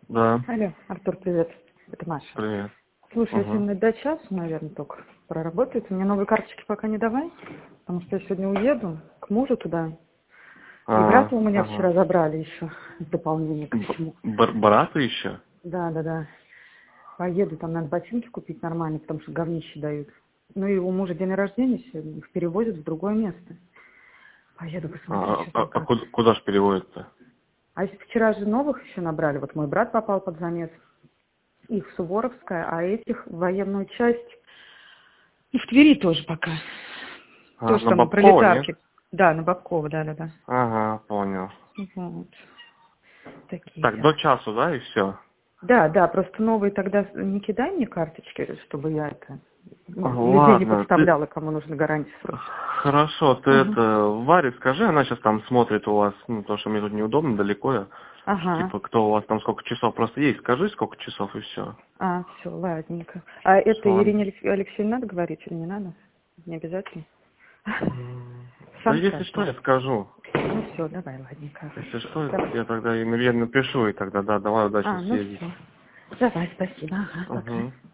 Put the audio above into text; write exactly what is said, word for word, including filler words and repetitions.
Да, Алло, Артур, привет. Это Маша. привет. Слушай, если Угу. минут до часу, наверное, только проработает. Мне новые карточки пока не давай, потому что я сегодня уеду к мужу туда. И А, брата у меня ага. вчера забрали еще в дополнение ко Б- всему. бр- брата еще? Да, да, да. Поеду, там надо ботинки купить нормальные, потому что говнище дают. Ну и у мужа день рождения сегодня, их перевозят в другое место. Поеду, посмотрю, А, что а, там а как. куда, куда ж переводят-то? А если вчера же новых еще набрали, вот мой брат попал под замес, их в Суворовское, а этих в военную часть. И в Твери тоже пока. А, Тоже на там Бабкова, нет? пролетарки. Да, на Бабкова, да, да, да. Ага, понял. Вот. Такие Так, до дела. часу, да, и все? Да, да, просто новые тогда не кидай мне карточки, чтобы я это ну, людей не Ладно, ты... подставляла, кому нужна гарантия срочно. Хорошо, ты Ага. это, Варе скажи, она сейчас там смотрит у вас, ну, потому что мне тут неудобно, далеко я. Ага. Типа, кто у вас там, сколько часов, просто есть, скажи, сколько часов, и все. А, все, ладненько. А это Все. Ирине Алекс- Алексеевне надо говорить или не надо? Не обязательно. Да Сам если скажешь, что, может. я скажу. Ну все, давай, ладненько. Если что, Давай. я тогда, я напишу, и тогда, да, давай удачно А, ну съездить. все. Давай, спасибо. Ага, пока. Угу.